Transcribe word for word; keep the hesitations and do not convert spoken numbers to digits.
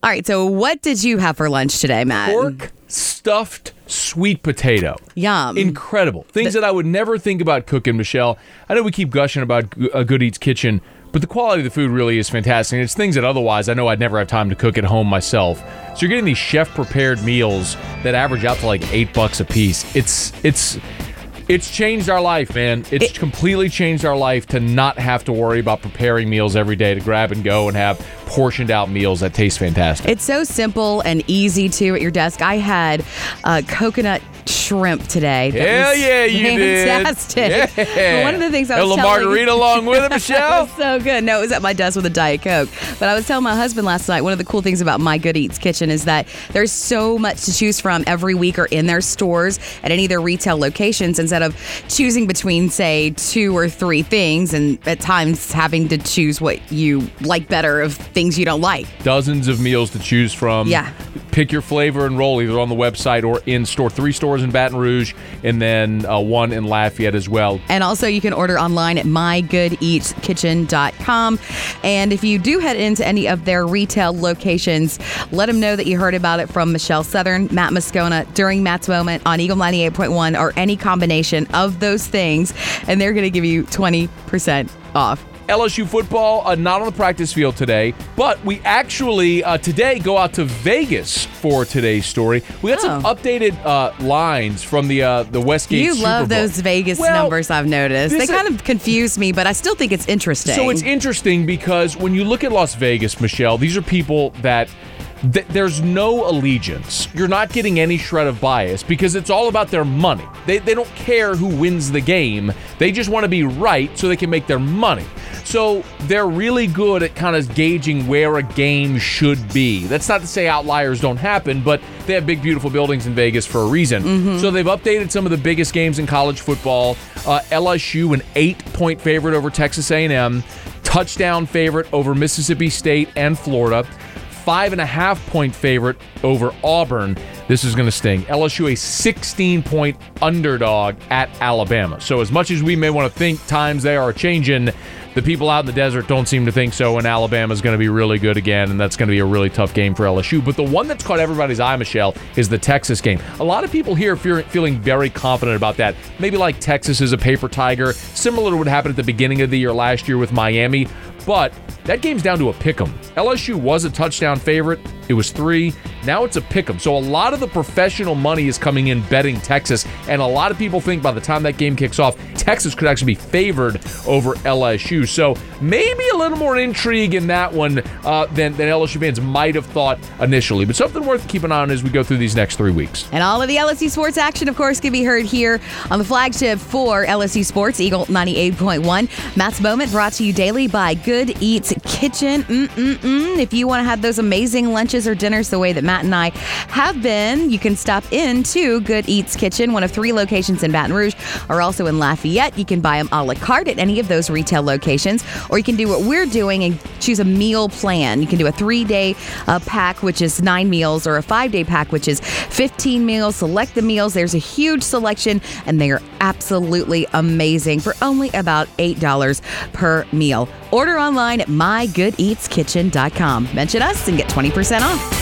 All right, so what did you have for lunch today, Matt? Pork stuffed sweet potato. Yum. Incredible. Things that I would never think about cooking, Michelle. I know we keep gushing about a Good Eats Kitchen, but the quality of the food really is fantastic. And it's things that otherwise I know I'd never have time to cook at home myself. So you're getting these chef-prepared meals that average out to like eight bucks a piece. It's it's it's changed our life, man. It's it, completely changed our life to not have to worry about preparing meals every day, to grab and go and have portioned out meals that taste fantastic. It's so simple and easy too at your desk. I had uh, coconut shrimp today. That Hell was yeah, you fantastic. did. Fantastic. Yeah. One of the things I a was little telling margarita along with it, Michelle. It was so good. No, it was at my desk with a Diet Coke. But I was telling my husband last night, one of the cool things about My Good Eats Kitchen is that there's so much to choose from every week or in their stores at any of their retail locations, instead of choosing between, say, two or three things, and at times having to choose what you like better of things you don't like. Dozens of meals to choose from. Yeah. Pick your flavor and roll either on the website or in store. Three stores in Baton Rouge and then uh, one in Lafayette as well. And also you can order online at my good eats kitchen dot com. And if you do head into any of their retail locations, let them know that you heard about it from Michelle Southern, Matt Moscona during Matt's Moment on Eagle ninety-eight point one, or any combination of those things, and they're going to give you twenty percent off. L S U football, uh, not on the practice field today, but we actually uh, today go out to Vegas for today's story. We got Oh. some updated uh, lines from the uh, the Westgate You Super love Bowl. those Vegas Well, numbers, I've noticed. They this kind is- of confuse me, but I still think it's interesting. So it's interesting because when you look at Las Vegas, Michelle, these are people that th- there's no allegiance. You're not getting any shred of bias because it's all about their money. They, they don't care who wins the game. They just want to be right so they can make their money. So they're really good at kind of gauging where a game should be. That's not to say outliers don't happen, but they have big, beautiful buildings in Vegas for a reason. Mm-hmm. So they've updated some of the biggest games in college football. Uh, L S U, an eight-point favorite over Texas A and M. Touchdown favorite over Mississippi State and Florida. Five and a half point favorite over Auburn. This is going to sting. L S U a sixteen point underdog at Alabama. So as much as we may want to think times they are changing, the people out in the desert don't seem to think so, and Alabama's going to be really good again, and that's going to be a really tough game for L S U. But the one that's caught everybody's eye, Michelle, is the Texas game. A lot of people here are feeling very confident about that. Maybe like Texas is a paper tiger, similar to what happened at the beginning of the year last year with Miami. But that game's down to a pick'em. L S U was a touchdown favorite. It was three. Now it's a pick'em. So a lot of the professional money is coming in betting Texas, and a lot of people think by the time that game kicks off, Texas could actually be favored over L S U. So maybe a little more intrigue in that one uh, than, than L S U fans might have thought initially. But something worth keeping an eye on as we go through these next three weeks. And all of the L S U sports action, of course, can be heard here on the flagship for L S U Sports, Eagle ninety-eight point one. Matt's Moment brought to you daily by Good Eats Kitchen. Mm-mm-mm. If you want to have those amazing lunches or dinners the way that Matt and I have been, you can stop into Good Eats Kitchen, one of three locations in Baton Rouge, or also in Lafayette. You can buy them a la carte at any of those retail locations, or you can do what we're doing and choose a meal plan. You can do a three-day uh, pack, which is nine meals, or a five-day pack, which is fifteen meals. Select the meals. There's a huge selection, and they are absolutely amazing for only about eight dollars per meal. Order online at my good eats kitchen dot com. Mention us and get twenty percent off.